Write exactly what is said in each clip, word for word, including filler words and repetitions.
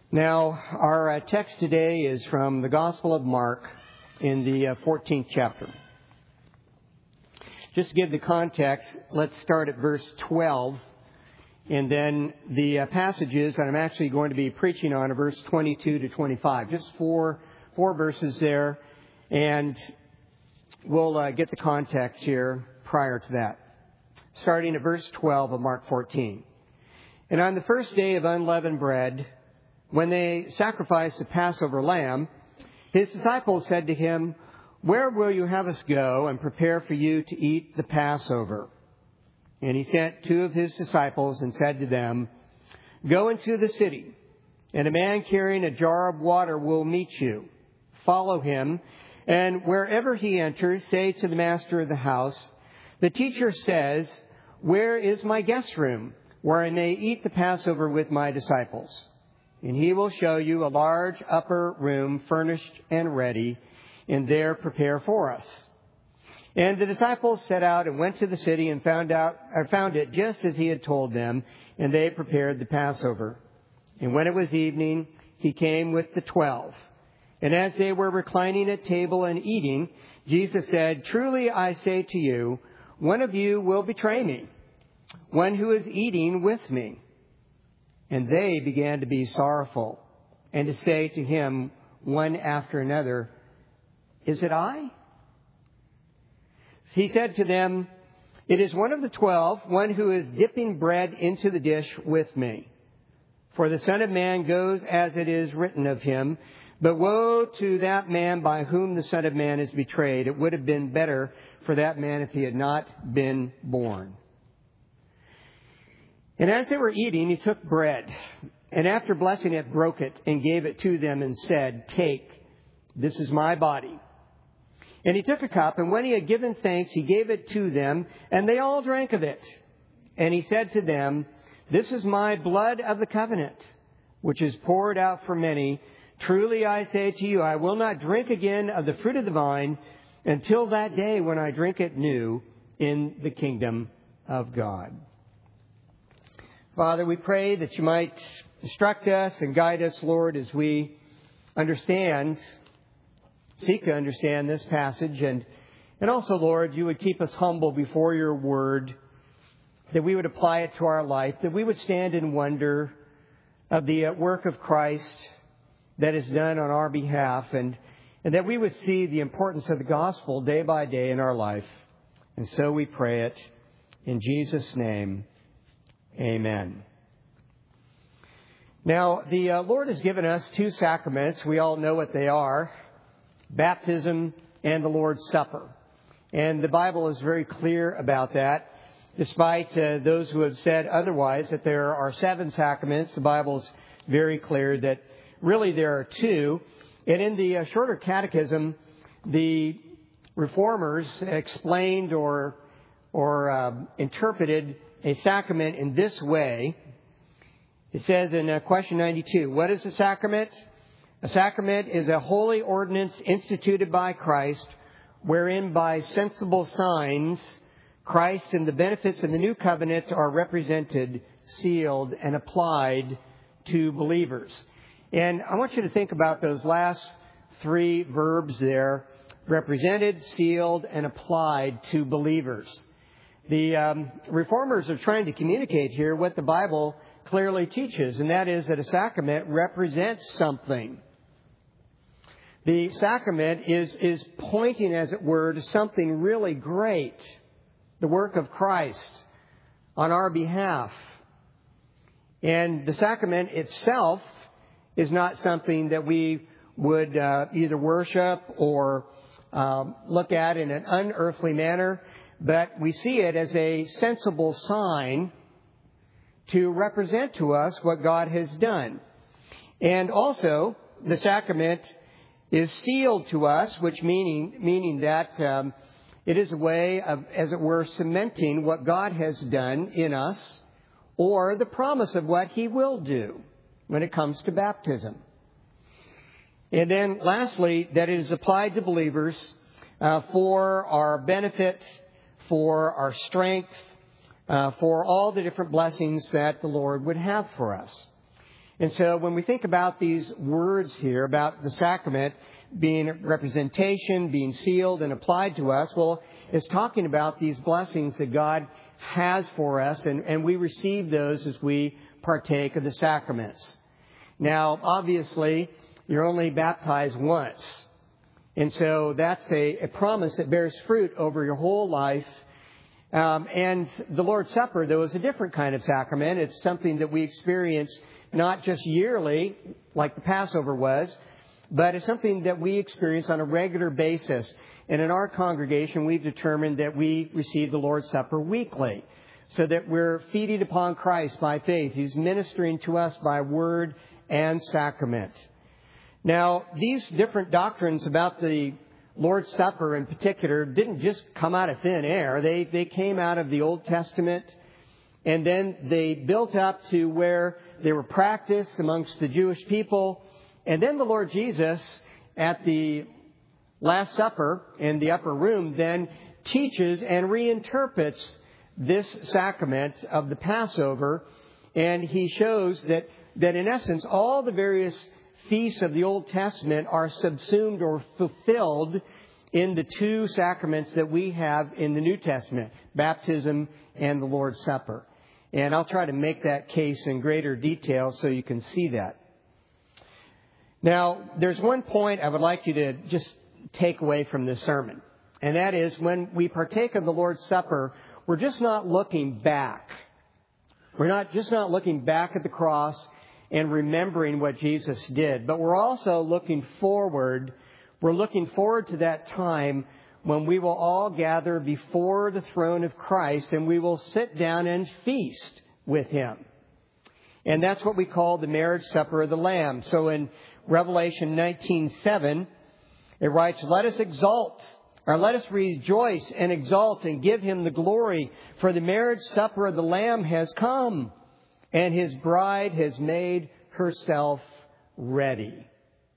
Now, our uh, text today is from the Gospel of Mark in the uh, fourteenth chapter. Just to give the context, let's start at verse twelve, and then the uh, passages that I'm actually going to be preaching on are verse twenty-two to twenty-five. Just four, four verses there, and we'll uh, get the context here prior to that. Starting at verse twelve of Mark fourteen. And on the first day of unleavened bread, when they sacrificed the Passover lamb, his disciples said to him, "Where will you have us go and prepare for you to eat the Passover?" And he sent two of his disciples and said to them, "Go into the city, and a man carrying a jar of water will meet you. Follow him, and wherever he enters, say to the master of the house, 'The teacher says, where is my guest room, where I may eat the Passover with my disciples?' And he will show you a large upper room furnished and ready, and there prepare for us." And the disciples set out and went to the city and found out, or found it just as he had told them, and they prepared the Passover. And when it was evening, he came with the twelve. And as they were reclining at table and eating, Jesus said, "Truly I say to you, one of you will betray me, one who is eating with me." And they began to be sorrowful and to say to him one after another, "Is it I?" He said to them, "It is one of the twelve, one who is dipping bread into the dish with me. For the Son of Man goes as it is written of him, but woe to that man by whom the Son of Man is betrayed. It would have been better for that man if he had not been born." And as they were eating, he took bread, and after blessing it, broke it and gave it to them and said, "Take, this is my body." And he took a cup, and when he had given thanks, he gave it to them, and they all drank of it. And he said to them, "This is my blood of the covenant, which is poured out for many. Truly I say to you, I will not drink again of the fruit of the vine until that day when I drink it new in the kingdom of God." Father, we pray that you might instruct us and guide us, Lord, as we understand, seek to understand this passage. And, and also, Lord, you would keep us humble before your word, that we would apply it to our life, that we would stand in wonder of the work of Christ that is done on our behalf, and, and that we would see the importance of the gospel day by day in our life. And so we pray it in Jesus' name. Amen. Now, the uh, Lord has given us two sacraments. We all know what they are: baptism and the Lord's Supper. And the Bible is very clear about that. Despite uh, those who have said otherwise, that there are seven sacraments, the Bible is very clear that really there are two. And in the uh, shorter catechism, the reformers explained or, or uh, interpreted a sacrament in this way. It says in uh, question ninety-two, what is a sacrament? A sacrament is a holy ordinance instituted by Christ, wherein by sensible signs Christ and the benefits of the new covenant are represented, sealed, and applied to believers. And I want you to think about those last three verbs there: represented, sealed, and applied to believers. The um, reformers are trying to communicate here what the Bible clearly teaches, and that is that a sacrament represents something. The sacrament is, is pointing, as it were, to something really great, the work of Christ on our behalf. And the sacrament itself is not something that we would uh, either worship or um, look at in an unearthly manner, but we see it as a sensible sign to represent to us what God has done. And also, the sacrament is sealed to us, which meaning meaning that um, it is a way of, as it were, cementing what God has done in us, or the promise of what He will do when it comes to baptism. And then, lastly, that it is applied to believers uh, for our benefit, for our strength, uh, for all the different blessings that the Lord would have for us. And so when we think about these words here, about the sacrament being representation, being sealed and applied to us, well, it's talking about these blessings that God has for us, and, and we receive those as we partake of the sacraments. Now, obviously, you're only baptized once. And so that's a, a promise that bears fruit over your whole life. Um, and the Lord's Supper, though, is a different kind of sacrament. It's something that we experience not just yearly, like the Passover was, but it's something that we experience on a regular basis. And in our congregation, we've determined that we receive the Lord's Supper weekly, so that we're feeding upon Christ by faith. He's ministering to us by word and sacrament. Now, these different doctrines about the Lord's Supper in particular didn't just come out of thin air. They, they came out of the Old Testament, and then they built up to where they were practiced amongst the Jewish people. And then the Lord Jesus, at the Last Supper in the upper room, then teaches and reinterprets this sacrament of the Passover. And he shows that, that in essence, all the various feasts of the Old Testament are subsumed or fulfilled in the two sacraments that we have in the New Testament, baptism and the Lord's Supper. And I'll try to make that case in greater detail so you can see that. Now, there's one point I would like you to just take away from this sermon. And that is, when we partake of the Lord's Supper, we're just not looking back. We're not just not looking back at the cross and remembering what Jesus did, but we're also looking forward. We're looking forward to that time when we will all gather before the throne of Christ and we will sit down and feast with Him. And that's what we call the marriage supper of the Lamb. So in Revelation nineteen seven, it writes, "Let us exalt, or let us rejoice and exalt and give Him the glory, for the marriage supper of the Lamb has come, and His bride has made herself ready."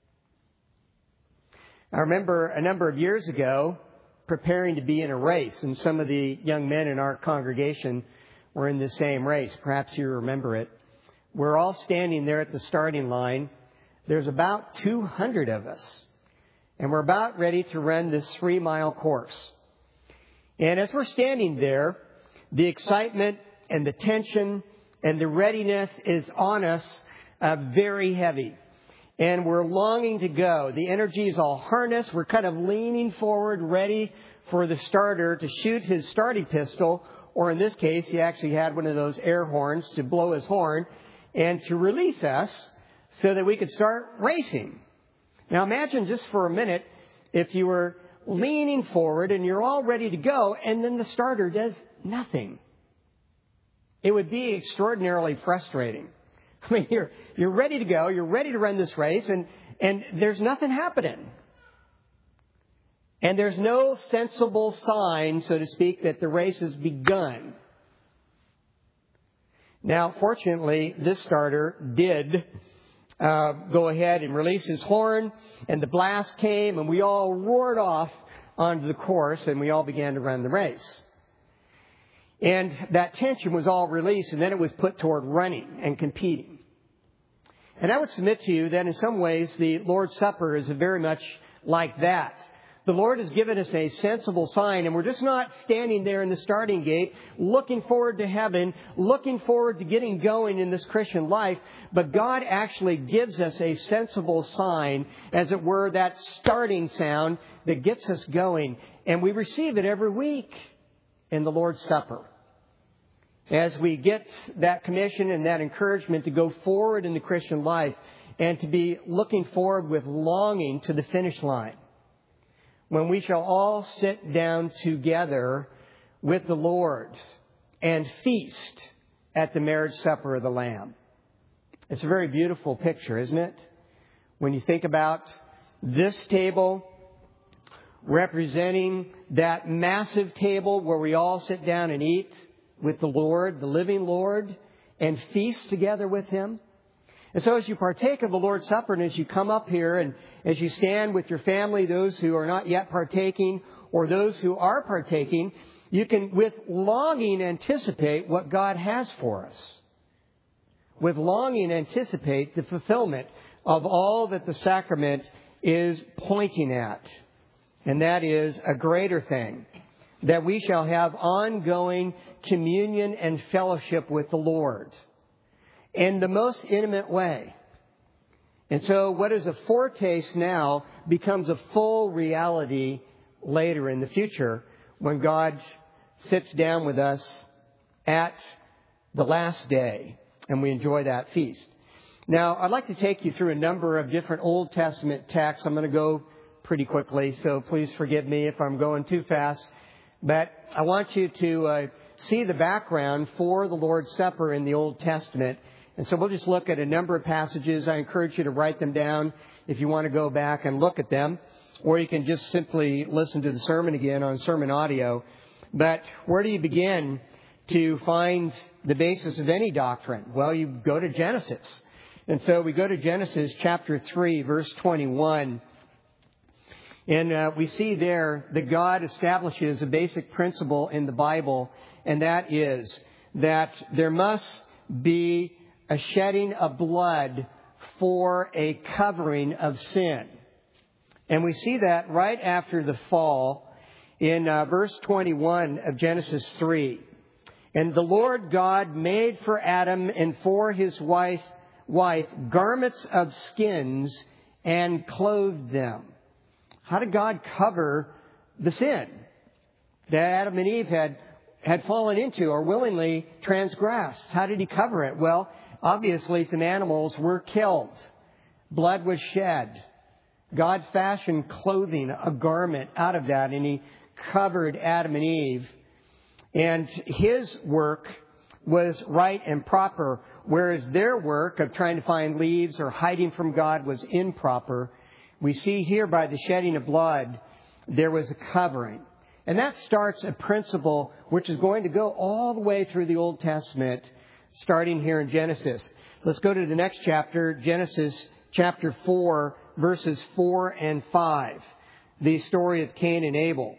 I remember a number of years ago preparing to be in a race, and some of the young men in our congregation were in the same race. Perhaps you remember it. We're all standing there at the starting line. There's about two hundred of us, and we're about ready to run this three-mile course. And as we're standing there, the excitement and the tension and the readiness is on us uh, very heavy. And we're longing to go. The energy is all harnessed. We're kind of leaning forward, ready for the starter to shoot his starting pistol. Or in this case, he actually had one of those air horns to blow his horn and to release us so that we could start racing. Now imagine just for a minute if you were leaning forward and you're all ready to go and then the starter does nothing. It would be extraordinarily frustrating. I mean, you're you're ready to go, you're ready to run this race, and, and there's nothing happening. And there's no sensible sign, so to speak, that the race has begun. Now, fortunately, this starter did uh, go ahead and release his horn, and the blast came, and we all roared off onto the course, and we all began to run the race. And that tension was all released, and then it was put toward running and competing. And I would submit to you that in some ways the Lord's Supper is very much like that. The Lord has given us a sensible sign, and we're just not standing there in the starting gate looking forward to heaven, looking forward to getting going in this Christian life, but God actually gives us a sensible sign, as it were, that starting sound that gets us going. And we receive it every week in the Lord's Supper, as we get that commission and that encouragement to go forward in the Christian life and to be looking forward with longing to the finish line, when we shall all sit down together with the Lord and feast at the marriage supper of the Lamb. It's a very beautiful picture, isn't it? When you think about this table representing that massive table where we all sit down and eat with the Lord, the living Lord, and feast together with Him. And so as you partake of the Lord's Supper, and as you come up here, and as you stand with your family, those who are not yet partaking, or those who are partaking, you can with longing anticipate what God has for us. with longing anticipate the fulfillment of all that the sacrament is pointing at. And that is a greater thing, that we shall have ongoing communion and fellowship with the Lord in the most intimate way. And so what is a foretaste now becomes a full reality later in the future when God sits down with us at the last day and we enjoy that feast. Now, I'd like to take you through a number of different Old Testament texts. I'm going to go pretty quickly, so please forgive me if I'm going too fast. But I want you to uh, see the background for the Lord's Supper in the Old Testament. And so we'll just look at a number of passages. I encourage you to write them down if you want to go back and look at them. Or you can just simply listen to the sermon again on sermon audio. But where do you begin to find the basis of any doctrine? Well, you go to Genesis. And so we go to Genesis chapter three, verse twenty-one. And uh, we see there that God establishes a basic principle in the Bible, and that is that there must be a shedding of blood for a covering of sin. And we see that right after the fall in uh, verse twenty-one of Genesis three. And the Lord God made for Adam and for his wife, wife garments of skins and clothed them. How did God cover the sin that Adam and Eve had, had fallen into or willingly transgressed? How did he cover it? Well, obviously some animals were killed. Blood was shed. God fashioned clothing, a garment out of that, and he covered Adam and Eve. And his work was right and proper, whereas their work of trying to find leaves or hiding from God was improper. We see here by the shedding of blood, there was a covering. And that starts a principle which is going to go all the way through the Old Testament, starting here in Genesis. Let's go to the next chapter, Genesis chapter four, verses four and five. The story of Cain and Abel.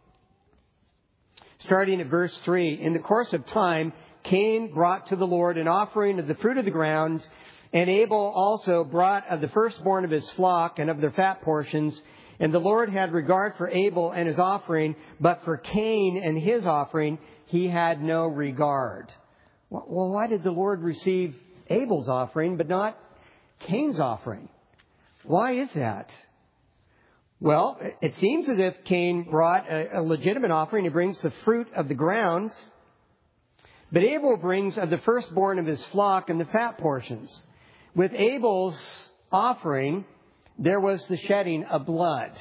Starting at verse three, in the course of time, Cain brought to the Lord an offering of the fruit of the ground, and Abel also brought of the firstborn of his flock and of their fat portions. And the Lord had regard for Abel and his offering, but for Cain and his offering he had no regard. Well, why did the Lord receive Abel's offering but not Cain's offering? Why is that? Well, it seems as if Cain brought a, a legitimate offering. He brings the fruit of the ground. But Abel brings of the firstborn of his flock and the fat portions. With Abel's offering, there was the shedding of blood.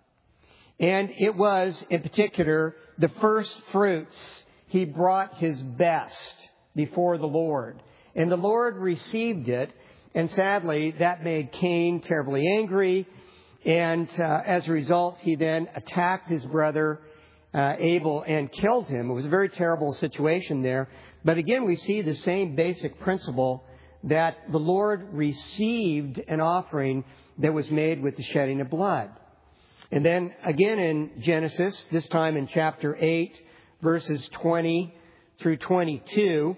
And it was, in particular, the first fruits. He brought his best before the Lord. And the Lord received it. And sadly, that made Cain terribly angry. And uh, as a result, he then attacked his brother uh, Abel and killed him. It was a very terrible situation there. But again, we see the same basic principle that the Lord received an offering that was made with the shedding of blood. And then again in Genesis, this time in chapter eight, verses twenty through twenty-two,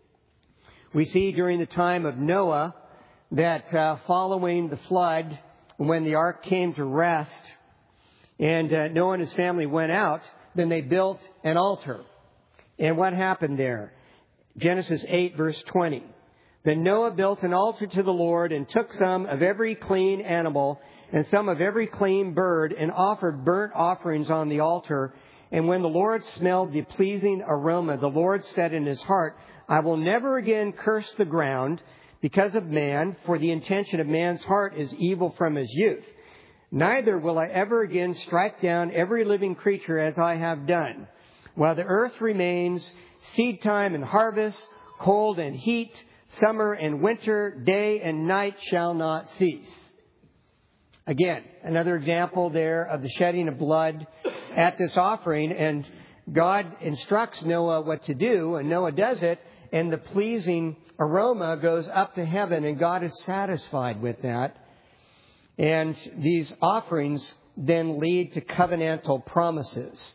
we see during the time of Noah that uh, following the flood, when the ark came to rest and uh, Noah and his family went out, then they built an altar. And what happened there? Genesis eight, verse twenty. Then Noah built an altar to the Lord and took some of every clean animal and some of every clean bird and offered burnt offerings on the altar. And when the Lord smelled the pleasing aroma, the Lord said in his heart, I will never again curse the ground because of man, for the intention of man's heart is evil from his youth. Neither will I ever again strike down every living creature as I have done. While the earth remains, seed time and harvest, cold and heat, summer and winter, day and night shall not cease. Again, another example there of the shedding of blood at this offering. And God instructs Noah what to do, and Noah does it, and the pleasing aroma goes up to heaven, and God is satisfied with that. And these offerings then lead to covenantal promises.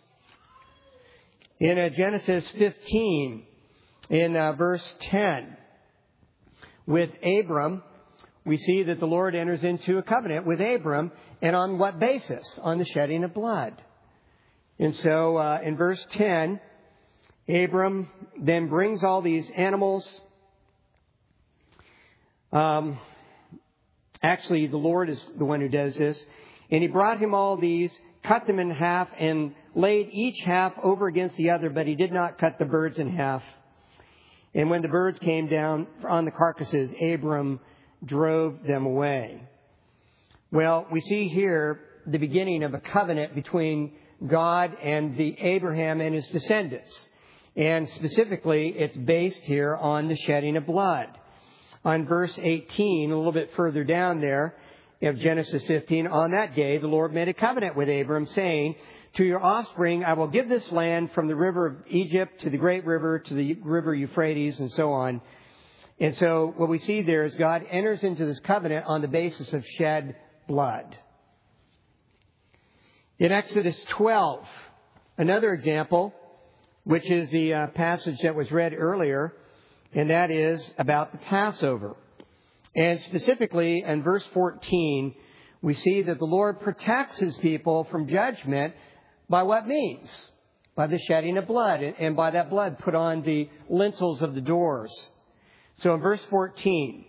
In uh, Genesis fifteen, in uh, verse ten, with Abram, we see that the Lord enters into a covenant with Abram. And on what basis? On the shedding of blood. And so uh, in verse ten, Abram then brings all these animals. Um, actually, the Lord is the one who does this. And he brought him all these, cut them in half, and laid each half over against the other, but he did not cut the birds in half. And when the birds came down on the carcasses, Abram drove them away. Well, we see here the beginning of a covenant between God and the Abraham and his descendants. And specifically, it's based here on the shedding of blood. On verse eighteen, a little bit further down there of Genesis fifteen, on that day the Lord made a covenant with Abram, saying, to your offspring I will give this land from the river of Egypt to the great river, to the river Euphrates, and so on. And so what we see there is God enters into this covenant on the basis of shed blood. In Exodus twelve, another example, which is the uh, passage that was read earlier, and that is about the Passover. And specifically in verse fourteen, we see that the Lord protects his people from judgment by what means? By the shedding of blood, and by that blood put on the lintels of the doors. So in verse fourteen,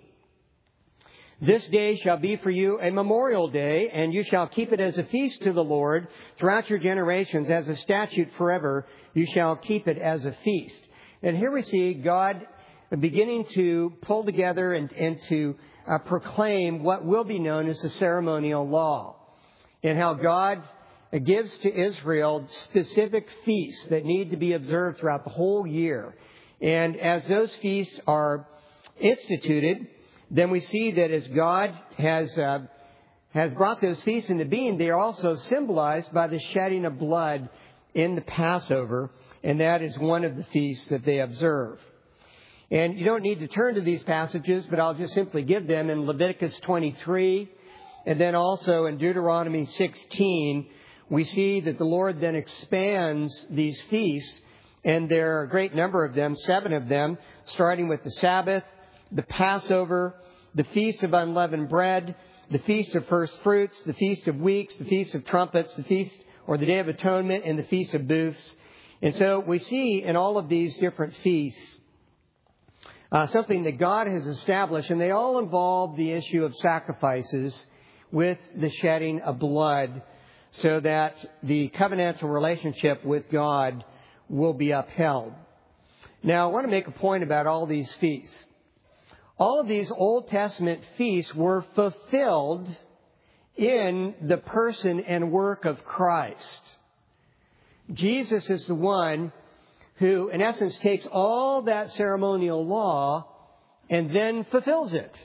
this day shall be for you a memorial day, and you shall keep it as a feast to the Lord throughout your generations, as a statute forever. You shall keep it as a feast. And here we see God beginning to pull together and, and to uh, proclaim what will be known as the ceremonial law, and how God gives to Israel specific feasts that need to be observed throughout the whole year. And as those feasts are instituted, then we see that as God has uh, has brought those feasts into being, they are also symbolized by the shedding of blood in the Passover, and that is one of the feasts that they observe. And you don't need to turn to these passages, but I'll just simply give them in Leviticus twenty-three, and then also in Deuteronomy sixteen. We see that the Lord then expands these feasts, and there are a great number of them, seven of them, starting with the Sabbath, the Passover, the Feast of Unleavened Bread, the Feast of First Fruits, the Feast of Weeks, the Feast of Trumpets, the Feast or the Day of Atonement, and the Feast of Booths. And so we see in all of these different feasts uh, something that God has established, and they all involve the issue of sacrifices with the shedding of blood, so that the covenantal relationship with God will be upheld. Now, I want to make a point about all these feasts. All of these Old Testament feasts were fulfilled in the person and work of Christ. Jesus is the one who, in essence, takes all that ceremonial law and then fulfills it,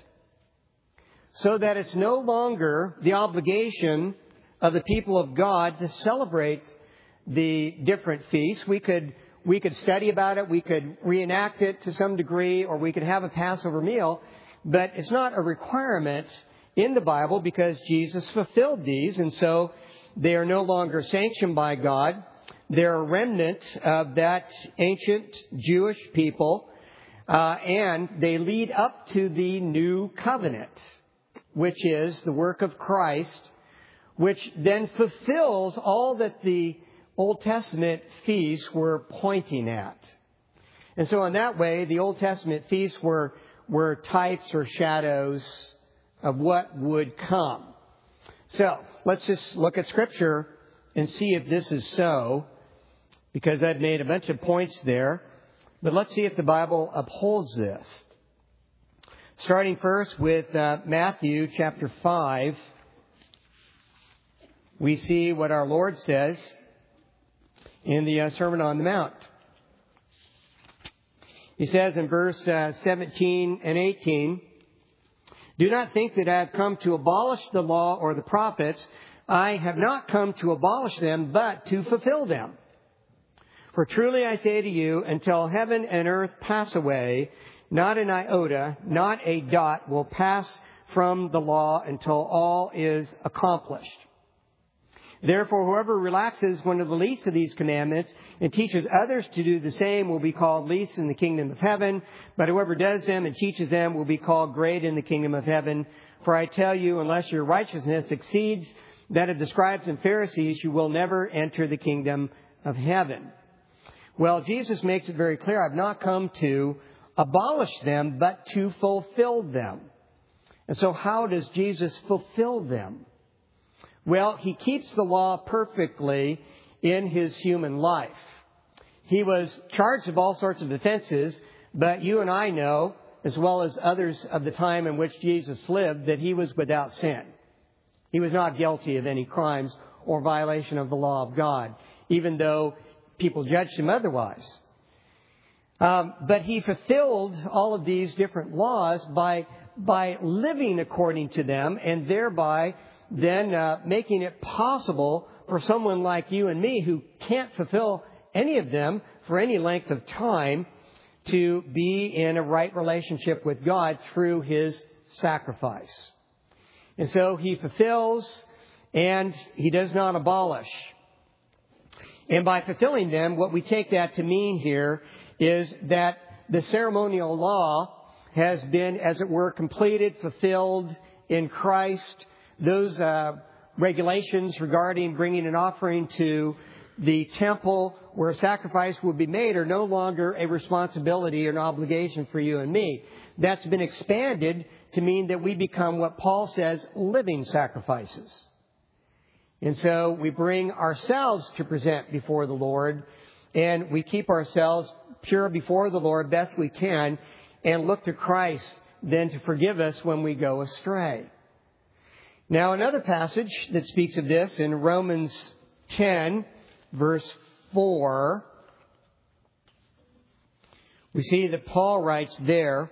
so that it's no longer the obligation of the people of God to celebrate the different feasts. We could we could study about it, we could reenact it to some degree, or we could have a Passover meal, but it's not a requirement in the Bible because Jesus fulfilled these, and so they are no longer sanctioned by God. They're a remnant of that ancient Jewish people, uh, and they lead up to the new covenant, which is the work of Christ, which then fulfills all that the Old Testament feasts were pointing at. And so in that way, the Old Testament feasts were, were types or shadows of what would come. So let's just look at Scripture and see if this is so, because I've made a bunch of points there. But let's see if the Bible upholds this. Starting first with uh, Matthew chapter five. We see what our Lord says in the uh, Sermon on the Mount. He says in verse uh, seventeen and eighteen, "Do not think that I have come to abolish the law or the prophets. I have not come to abolish them, but to fulfill them. For truly I say to you, until heaven and earth pass away, not an iota, not a dot will pass from the law until all is accomplished. Therefore, whoever relaxes one of the least of these commandments and teaches others to do the same will be called least in the kingdom of heaven. But whoever does them and teaches them will be called great in the kingdom of heaven. For I tell you, unless your righteousness exceeds that of the scribes and Pharisees, you will never enter the kingdom of heaven. Well, Jesus makes it very clear, I've not come to abolish them, but to fulfill them. And so how does Jesus fulfill them? Well, he keeps the law perfectly in his human life. He was charged of all sorts of offenses, but you and I know, as well as others of the time in which Jesus lived, that he was without sin. He was not guilty of any crimes or violation of the law of God, even though people judged him otherwise. Um, but he fulfilled all of these different laws by by living according to them, and thereby then uh, making it possible for someone like you and me who can't fulfill any of them for any length of time to be in a right relationship with God through his sacrifice. And so he fulfills and he does not abolish. And by fulfilling them, what we take that to mean here is that the ceremonial law has been, as it were, completed, fulfilled in Christ. Those uh, regulations regarding bringing an offering to the temple where a sacrifice would be made are no longer a responsibility or an obligation for you and me. That's been expanded to mean that we become what Paul says, living sacrifices. And so we bring ourselves to present before the Lord, and we keep ourselves pure before the Lord best we can, and look to Christ then to forgive us when we go astray. Now, another passage that speaks of this in Romans ten, verse four, we see that Paul writes there,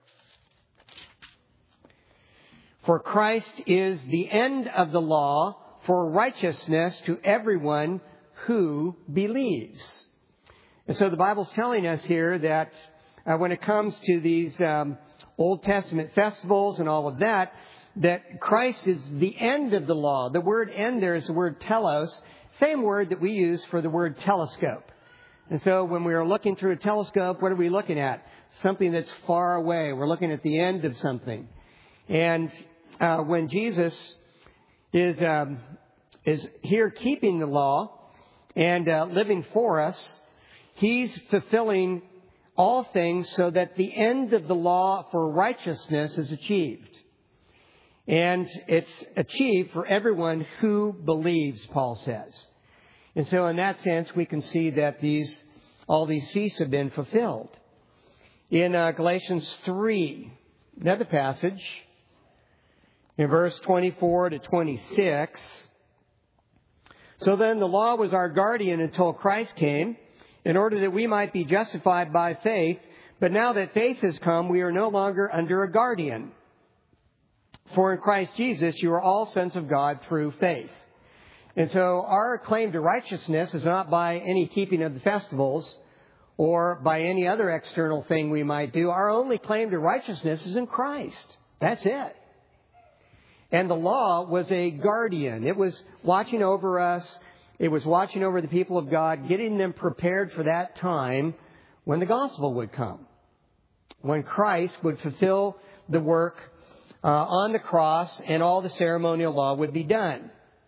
"For Christ is the end of the law for righteousness to everyone who believes." And so the Bible's telling us here that uh, when it comes to these um, Old Testament festivals and all of that, that Christ is the end of the law. The word end there is the word telos, same word that we use for the word telescope. And so when we are looking through a telescope, what are we looking at? Something that's far away. We're looking at the end of something. And uh, when Jesus is um, is here keeping the law and uh, living for us, he's fulfilling all things so that the end of the law for righteousness is achieved. And it's achieved for everyone who believes, Paul says. And so in that sense, we can see that these all these feasts have been fulfilled. In uh, Galatians three, another passage, in verse twenty-four to twenty-six, "So then the law was our guardian until Christ came, in order that we might be justified by faith. But now that faith has come, we are no longer under a guardian. For in Christ Jesus, you are all sons of God through faith." And so our claim to righteousness is not by any keeping of the festivals or by any other external thing we might do. Our only claim to righteousness is in Christ. That's it. And the law was a guardian. It was watching over us. It was watching over the people of God, getting them prepared for that time when the gospel would come, when Christ would fulfill the work uh, on the cross and all the ceremonial law would be done.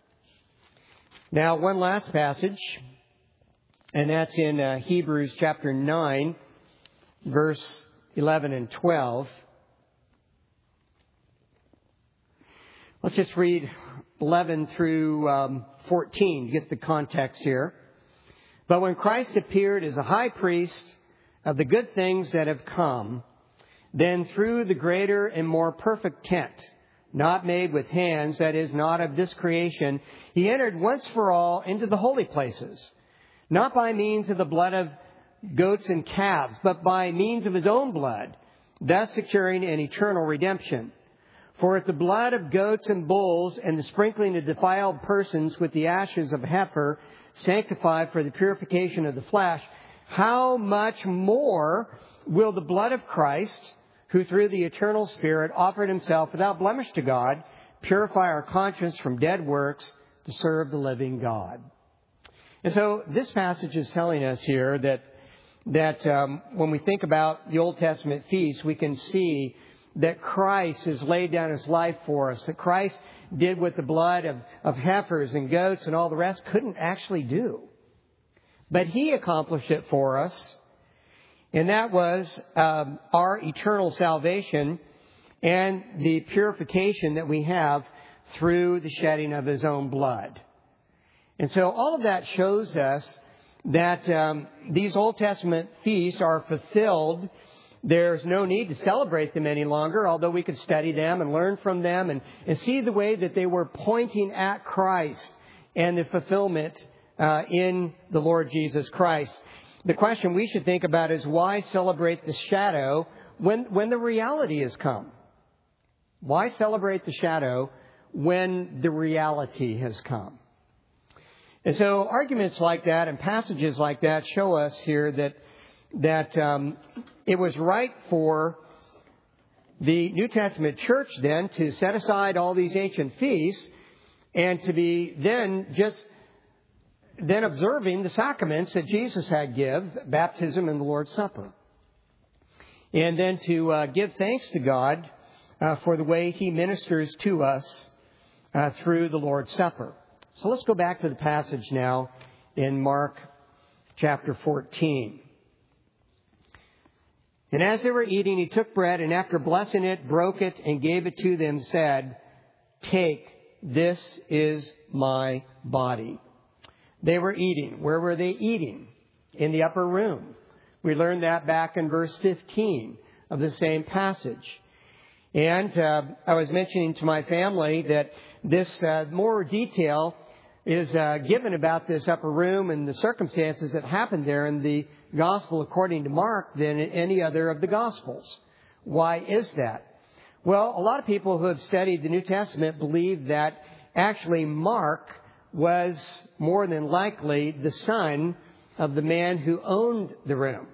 Now, one last passage, and that's in uh, Hebrews chapter nine, verse eleven and twelve. Let's just read eleven through um, fourteen, get the context here. "But when Christ appeared as a high priest of the good things that have come, then through the greater and more perfect tent, not made with hands, that is, not of this creation, he entered once for all into the holy places, not by means of the blood of goats and calves, but by means of his own blood, thus securing an eternal redemption. For if the blood of goats and bulls and the sprinkling of defiled persons with the ashes of heifer sanctify for the purification of the flesh, how much more will the blood of Christ, who through the eternal Spirit offered himself without blemish to God, purify our conscience from dead works to serve the living God. And so this passage is telling us here that that um, when we think about the Old Testament feasts, we can see that Christ has laid down His life for us, that Christ did what the blood of, of heifers and goats and all the rest couldn't actually do. But He accomplished it for us, and that was um, our eternal salvation and the purification that we have through the shedding of His own blood. And so all of that shows us that um, these Old Testament feasts are fulfilled. There's no need to celebrate them any longer, although we could study them and learn from them and, and see the way that they were pointing at Christ and the fulfillment uh, in the Lord Jesus Christ. The question we should think about is, why celebrate the shadow when, when the reality has come? Why celebrate the shadow when the reality has come? And so arguments like that and passages like that show us here that that um, it was right for the New Testament church then to set aside all these ancient feasts and to be then just then observing the sacraments that Jesus had give, baptism and the Lord's Supper. And then to uh, give thanks to God uh, for the way He ministers to us uh, through the Lord's Supper. So let's go back to the passage now in Mark chapter fourteen. And as they were eating, He took bread, and after blessing it, broke it, and gave it to them, said, "Take, this is my body." They were eating. Where were they eating? In the upper room. We learned that back in verse fifteen of the same passage. And uh, I was mentioning to my family that this uh, more detail is uh, given about this upper room and the circumstances that happened there in the Gospel according to Mark than in any other of the Gospels. Why is that? Well, a lot of people who have studied the New Testament believe that actually Mark was more than likely the son of the man who owned the room.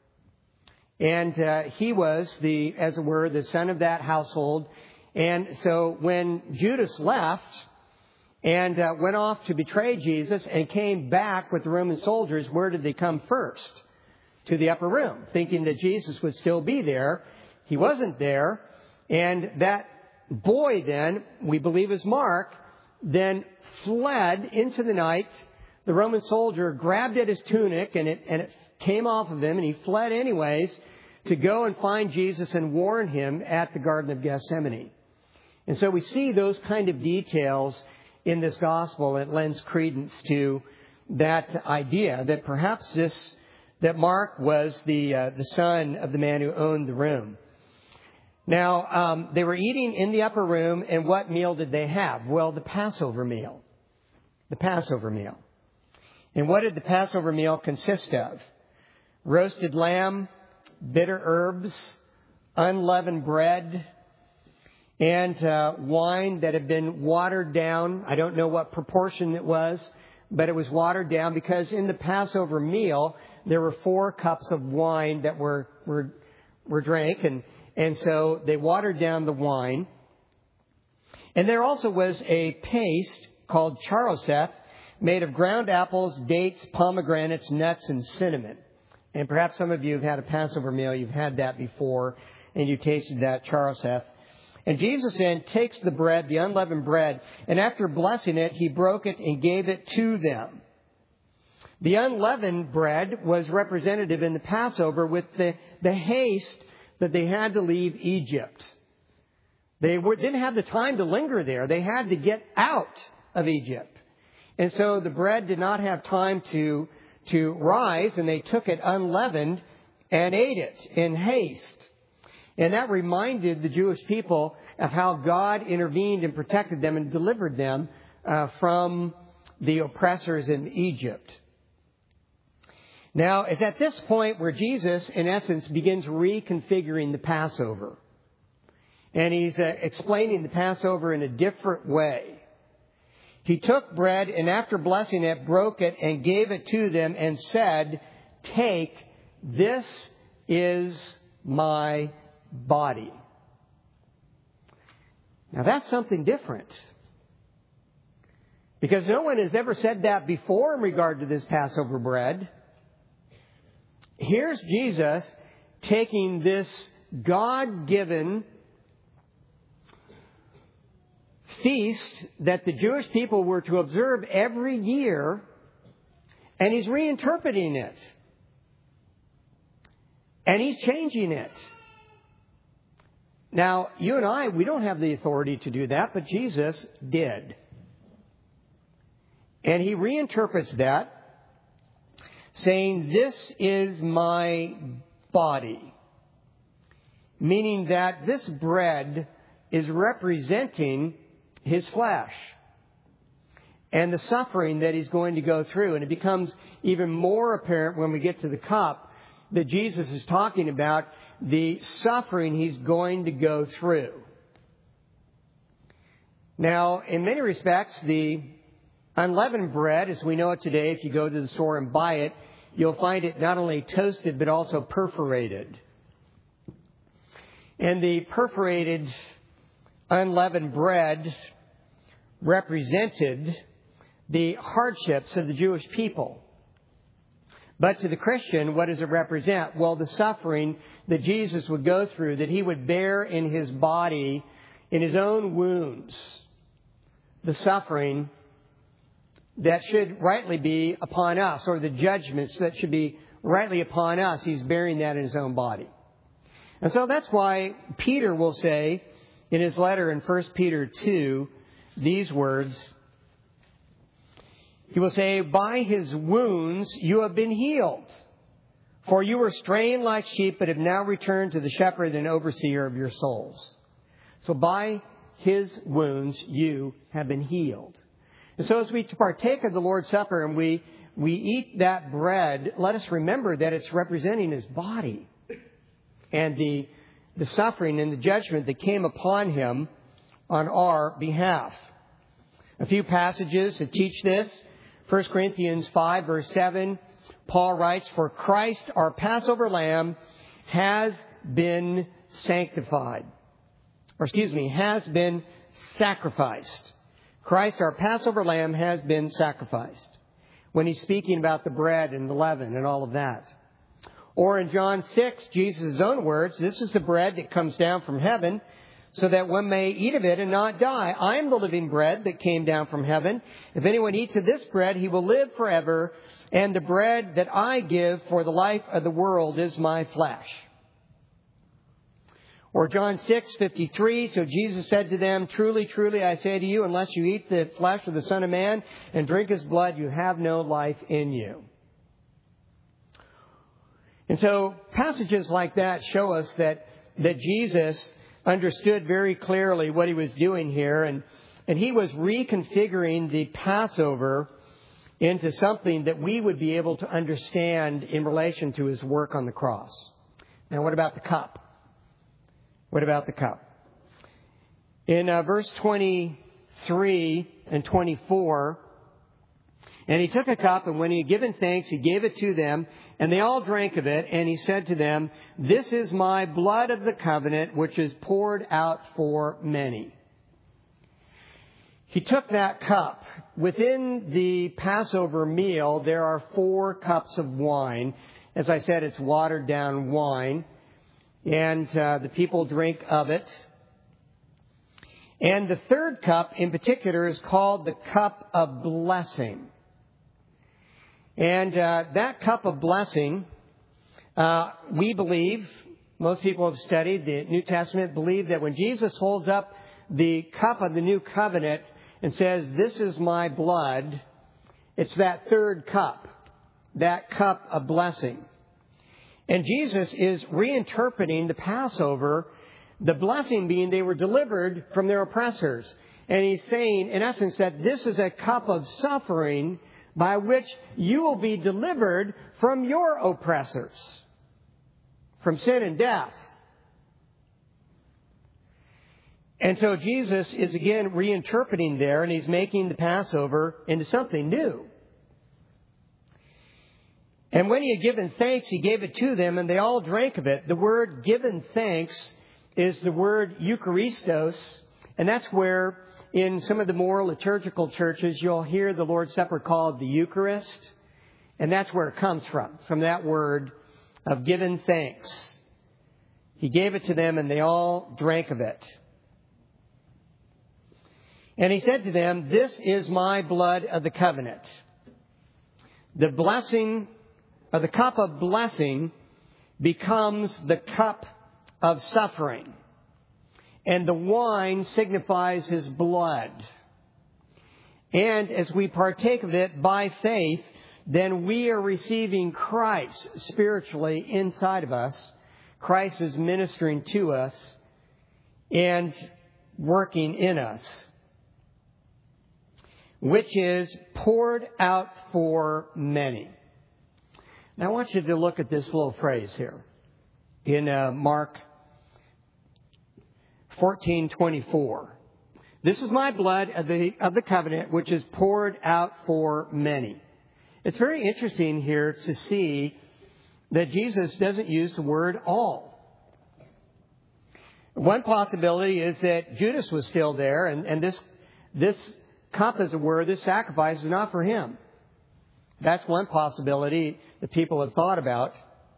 And uh, he was, the, as it were, the son of that household. And so when Judas left and uh, went off to betray Jesus and came back with the Roman soldiers, where did they come first? To the upper room, thinking that Jesus would still be there. He wasn't there. And that boy then, we believe is Mark, then fled into the night. The Roman soldier grabbed at his tunic and it, and it came off of him, and he fled anyways to go and find Jesus and warn Him at the Garden of Gethsemane. And so we see those kind of details in this gospel. It lends credence to that idea that perhaps this, that Mark was the uh, the son of the man who owned the room. Now, um, they were eating in the upper room, and what meal did they have? Well, the Passover meal. The Passover meal. And what did the Passover meal consist of? Roasted lamb, bitter herbs, unleavened bread, and uh, wine that had been watered down. I don't know what proportion it was, but it was watered down because in the Passover meal, there were four cups of wine that were were, were drank, and, and so they watered down the wine. And there also was a paste called charoseth, made of ground apples, dates, pomegranates, nuts, and cinnamon. And perhaps some of you have had a Passover meal. You've had that before, and you tasted that charoseth. And Jesus then takes the bread, the unleavened bread, and after blessing it, He broke it and gave it to them. The unleavened bread was representative in the Passover with the, the haste that they had to leave Egypt. They were, didn't have the time to linger there. They had to get out of Egypt. And so the bread did not have time to, to rise, and they took it unleavened and ate it in haste. And that reminded the Jewish people of how God intervened and protected them and delivered them uh, from the oppressors in Egypt. Now, it's at this point where Jesus, in essence, begins reconfiguring the Passover. And He's uh, explaining the Passover in a different way. He took bread, and after blessing it, broke it and gave it to them and said, "Take, this is my body." Now that's something different. Because no one has ever said that before in regard to this Passover bread. Here's Jesus taking this God-given feast that the Jewish people were to observe every year, and He's reinterpreting it. And He's changing it. Now, you and I, we don't have the authority to do that, but Jesus did. And He reinterprets that, saying, "This is my body." Meaning that this bread is representing His flesh and the suffering that He's going to go through. And it becomes even more apparent when we get to the cup that Jesus is talking about the suffering He's going to go through. Now, in many respects, the unleavened bread, as we know it today, if you go to the store and buy it, you'll find it not only toasted but also perforated. And the perforated unleavened bread represented the hardships of the Jewish people. But to the Christian, what does it represent? Well, the suffering that Jesus would go through, that He would bear in His body, in His own wounds. The suffering that should rightly be upon us, or the judgments that should be rightly upon us. He's bearing that in His own body. And so that's why Peter will say in his letter in First Peter two these words. He will say, "By His wounds you have been healed. For you were straying like sheep, but have now returned to the shepherd and overseer of your souls." So by His wounds you have been healed. And so as we partake of the Lord's Supper and we, we eat that bread, let us remember that it's representing His body and the, the suffering and the judgment that came upon Him on our behalf. A few passages that teach this. First Corinthians five, verse seven, Paul writes, "For Christ, our Passover lamb, has been sanctified." Or excuse me, has been sacrificed. Christ, our Passover lamb, has been sacrificed. When He's speaking about the bread and the leaven and all of that. Or in John six, Jesus' own words, "This is the bread that comes down from heaven, so that one may eat of it and not die. I am the living bread that came down from heaven. If anyone eats of this bread, he will live forever. And the bread that I give for the life of the world is my flesh." Or John six fifty-three, "So Jesus said to them, 'Truly, truly, I say to you, unless you eat the flesh of the Son of Man and drink His blood, you have no life in you.'" And so passages like that show us that, that Jesus understood very clearly what He was doing here. And, and He was reconfiguring the Passover into something that we would be able to understand in relation to His work on the cross. Now, what about the cup? What about the cup? In uh, verse twenty-three and twenty-four, "And He took a cup, and when He had given thanks, He gave it to them, and they all drank of it. And He said to them, 'This is my blood of the covenant, which is poured out for many.'" He took that cup. Within the Passover meal, there are four cups of wine. As I said, it's watered down wine. And uh, the people drink of it. And the third cup in particular is called the cup of blessing. And uh, that cup of blessing, uh, we believe, most people have studied the New Testament, believe that when Jesus holds up the cup of the new covenant and says, "This is my blood," it's that third cup, that cup of blessing. And Jesus is reinterpreting the Passover, the blessing being they were delivered from their oppressors. And He's saying, in essence, that this is a cup of suffering by which you will be delivered from your oppressors, from sin and death. And so Jesus is again reinterpreting there, and He's making the Passover into something new. "And when He had given thanks, He gave it to them, and they all drank of it." The word "given thanks" is the word Eucharistos, and that's where in some of the more liturgical churches, you'll hear the Lord's Supper called the Eucharist. And that's where it comes from, from that word of giving thanks. He gave it to them and they all drank of it. And he said to them, "This is my blood of the covenant." The blessing, or the cup of blessing, becomes the cup of suffering. And the wine signifies his blood. And as we partake of it by faith, then we are receiving Christ spiritually inside of us. Christ is ministering to us and working in us, which is poured out for many. Now I want you to look at this little phrase here in uh, Mark fourteen twenty-four. "This is my blood of the of the covenant, which is poured out for many." It's very interesting here to see that Jesus doesn't use the word all. One possibility is that Judas was still there, and, and this this cup, as it were, this sacrifice is not for him. That's one possibility that people have thought about.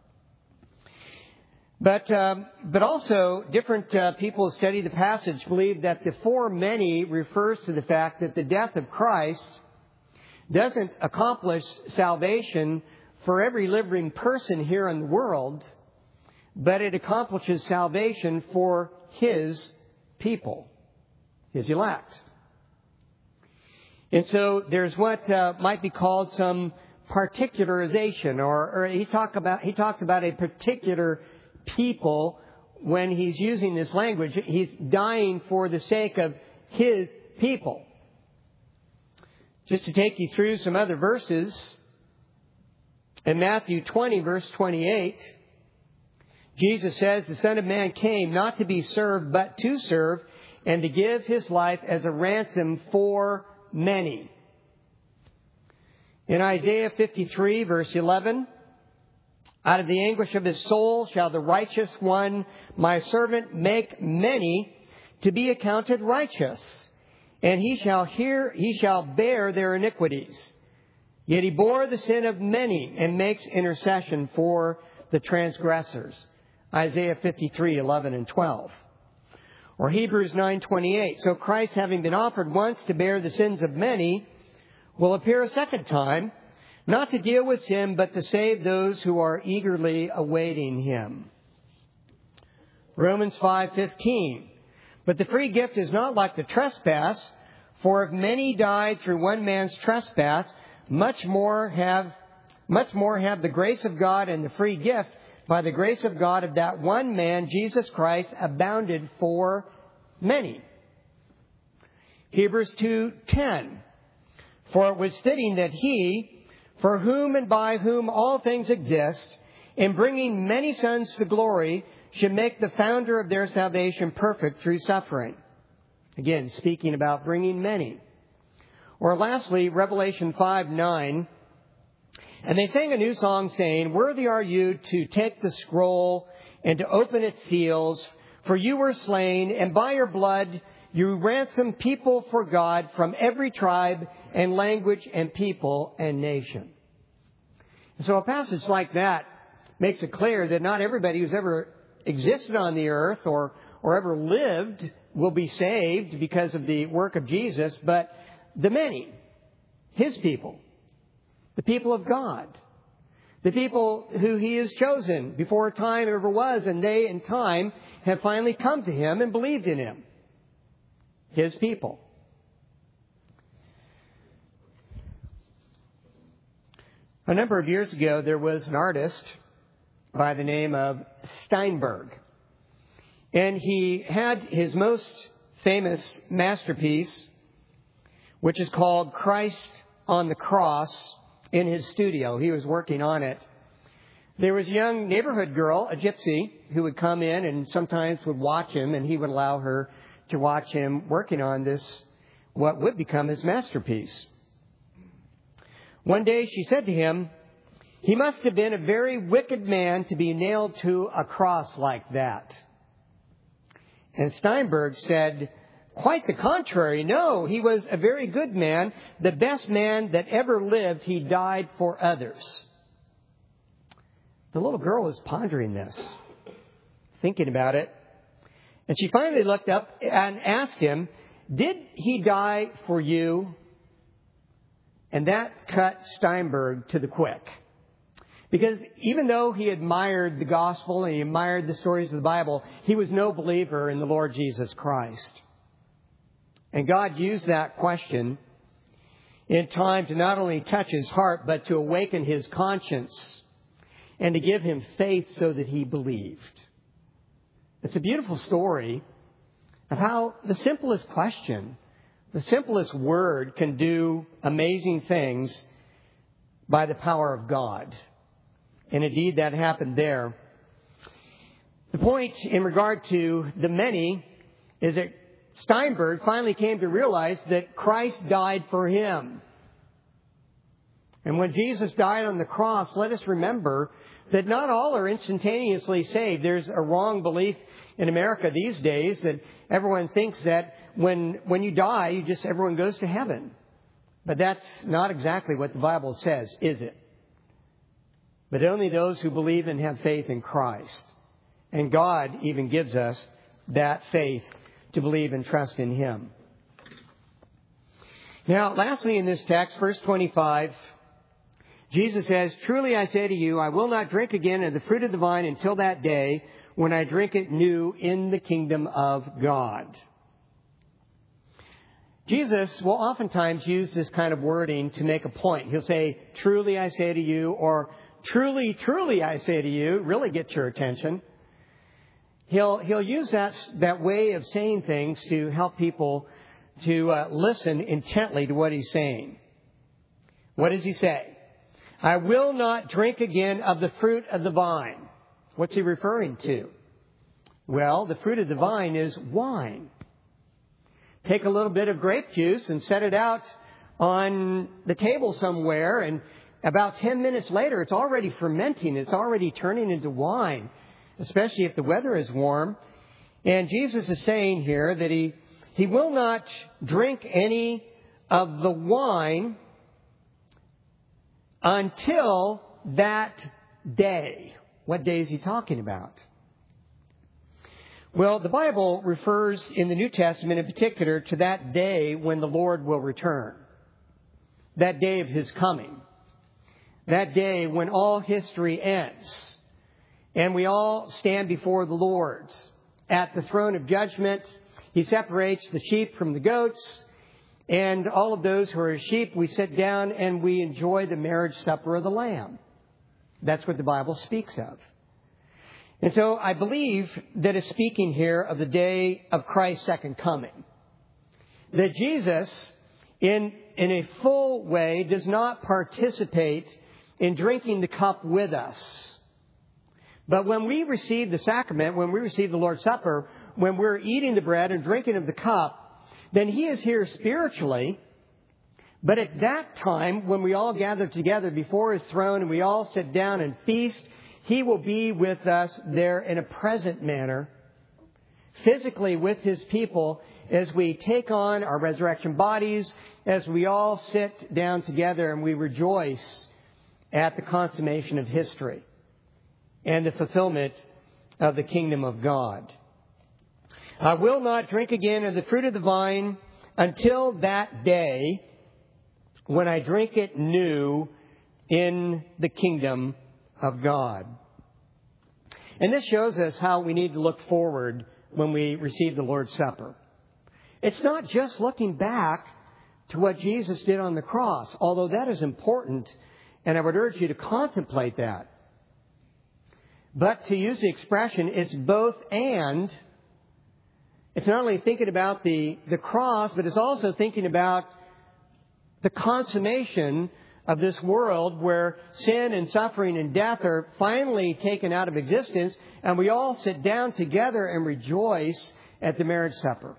But um, but also, different uh, people who study the passage believe that the for many refers to the fact that the death of Christ doesn't accomplish salvation for every living person here in the world, but it accomplishes salvation for his people, his elect. And so there's what uh, might be called some particularization, or, or he talk about he talks about a particular people when he's using this language. He's dying for the sake of his people. Just to take you through some other verses, in Matthew twenty, verse twenty-eight, Jesus says, "The Son of Man came not to be served, but to serve, and to give his life as a ransom for many." In Isaiah fifty-three, verse eleven, "Out of the anguish of his soul shall the righteous one, my servant, make many to be accounted righteous. And he shall hear, he shall bear their iniquities. Yet he bore the sin of many and makes intercession for the transgressors." Isaiah fifty-three, eleven and twelve. Or Hebrews nine twenty-eight. "So Christ, having been offered once to bear the sins of many, will appear a second time, not to deal with sin, but to save those who are eagerly awaiting him." Romans five fifteen. "But the free gift is not like the trespass, for if many died through one man's trespass, much more have much more have the grace of God and the free gift by the grace of God of that one man, Jesus Christ, abounded for many." Hebrews two ten. "For it was fitting that he, for whom and by whom all things exist, in bringing many sons to glory, should make the founder of their salvation perfect through suffering." Again, speaking about bringing many. Or lastly, Revelation five nine. "And they sang a new song, saying, Worthy are you to take the scroll and to open its seals, for you were slain, and by your blood you ransomed people for God from every tribe and language and people and nation." And so a passage like that makes it clear that not everybody who's ever existed on the earth or, or ever lived will be saved because of the work of Jesus, but the many, his people, the people of God, the people who he has chosen before time ever was, and they in time have finally come to him and believed in him, his people. A number of years ago, there was an artist by the name of Steinberg. And he had his most famous masterpiece, which is called Christ on the Cross, in his studio. He was working on it. There was a young neighborhood girl, a gypsy, who would come in and sometimes would watch him, and he would allow her to watch him working on this, what would become his masterpiece. One day she said to him, "He must have been a very wicked man to be nailed to a cross like that." And Steinberg said, Quite the contrary. No, he was a very good man, the best man that ever lived. He died for others. The little girl was pondering this, thinking about it. And she finally looked up and asked him, "Did he die for you?" And that cut Steinberg to the quick. Because even though he admired the gospel and he admired the stories of the Bible, he was no believer in the Lord Jesus Christ. And God used that question in time to not only touch his heart, but to awaken his conscience and to give him faith so that he believed. It's a beautiful story of how the simplest question, the simplest word can do amazing things by the power of God. And indeed, that happened there. The point in regard to the many is that Steinberg finally came to realize that Christ died for him. And when Jesus died on the cross, let us remember that not all are instantaneously saved. There's a wrong belief in America these days that everyone thinks that when when you die, you just everyone goes to heaven. But that's not exactly what the Bible says, is it? But only those who believe and have faith in Christ. And God even gives us that faith to believe and trust in him. Now, lastly in this text, verse twenty-five, Jesus says, "Truly I say to you, I will not drink again of the fruit of the vine until that day when I drink it new in the kingdom of God." Jesus will oftentimes use this kind of wording to make a point. He'll say, "Truly I say to you," or "Truly, truly I say to you," really get your attention. He'll he'll use that that way of saying things to help people to uh, listen intently to what he's saying. What does he say? "I will not drink again of the fruit of the vine." What's he referring to? Well, the fruit of the vine is wine. Take a little bit of grape juice and set it out on the table somewhere, and about ten minutes later, it's already fermenting. It's already turning into wine, especially if the weather is warm. And Jesus is saying here that he, he will not drink any of the wine until that day. What day is he talking about? Well, the Bible refers in the New Testament in particular to that day when the Lord will return. That day of his coming. That day when all history ends. And we all stand before the Lord at the throne of judgment. He separates the sheep from the goats. And all of those who are sheep, we sit down and we enjoy the marriage supper of the Lamb. That's what the Bible speaks of. And so I believe that it's speaking here of the day of Christ's second coming. That Jesus, in, in a full way, does not participate in drinking the cup with us. But when we receive the sacrament, when we receive the Lord's Supper, when we're eating the bread and drinking of the cup, then he is here spiritually. But at that time, when we all gather together before his throne and we all sit down and feast, he will be with us there in a present manner, physically with his people, as we take on our resurrection bodies, as we all sit down together and we rejoice at the consummation of history and the fulfillment of the kingdom of God. "I will not drink again of the fruit of the vine until that day when I drink it new in the kingdom of God." And this shows us how we need to look forward when we receive the Lord's Supper. It's not just looking back to what Jesus did on the cross, although that is important, and I would urge you to contemplate that. But to use the expression, it's both and. It's not only thinking about the, the cross, but it's also thinking about the consummation of this world where sin and suffering and death are finally taken out of existence, and we all sit down together and rejoice at the marriage supper.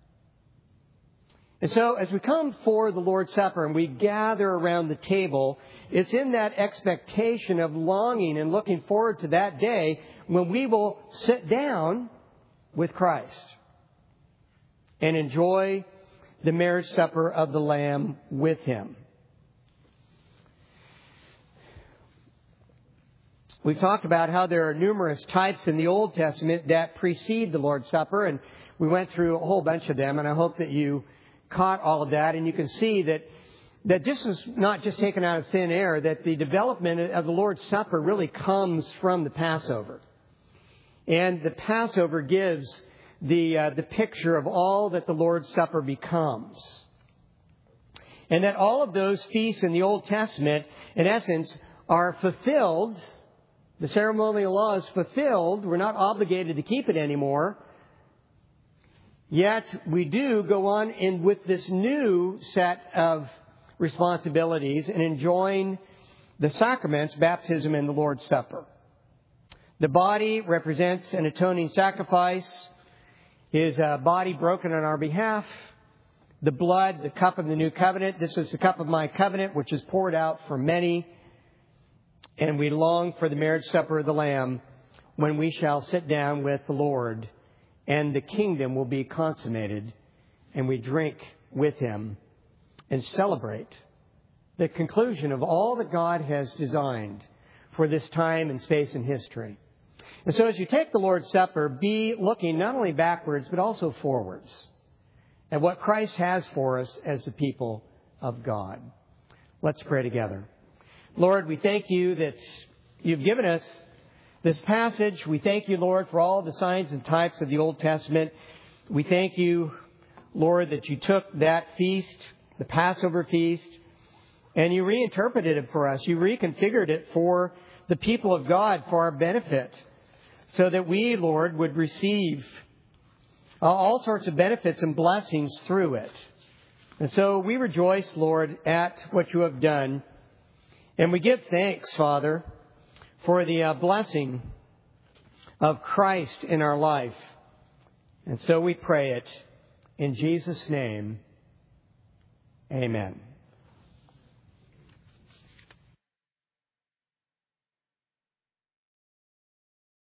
And so as we come for the Lord's Supper and we gather around the table, it's in that expectation of longing and looking forward to that day when we will sit down with Christ and enjoy the marriage supper of the Lamb with Him. We've talked about how there are numerous types in the Old Testament that precede the Lord's Supper, and we went through a whole bunch of them, and I hope that you caught all of that. And you can see that that this is not just taken out of thin air, that the development of the Lord's Supper really comes from the Passover. And the Passover gives the uh, the picture of all that the Lord's Supper becomes. And that all of those feasts in the Old Testament, in essence, are fulfilled. The ceremonial law is fulfilled. We're not obligated to keep it anymore. Yet we do go on in with this new set of responsibilities and enjoying the sacraments, baptism and the Lord's Supper. The body represents an atoning sacrifice, His uh, body broken on our behalf. The blood, the cup of the new covenant. This is the cup of my covenant, which is poured out for many. And we long for the marriage supper of the Lamb, when we shall sit down with the Lord and the kingdom will be consummated, and we drink with Him and celebrate the conclusion of all that God has designed for this time and space in history. And so as you take the Lord's Supper, be looking not only backwards but also forwards at what Christ has for us as the people of God. Let's pray together. Lord, we thank You that You've given us this passage. We thank You, Lord, for all the signs and types of the Old Testament. We thank You, Lord, that You took that feast, the Passover feast, and You reinterpreted it for us. You reconfigured it for the people of God, for our benefit, so that we, Lord, would receive all sorts of benefits and blessings through it. And so we rejoice, Lord, at what You have done. And we give thanks, Father, for the uh, blessing of Christ in our life. And so we pray it in Jesus' name. Amen.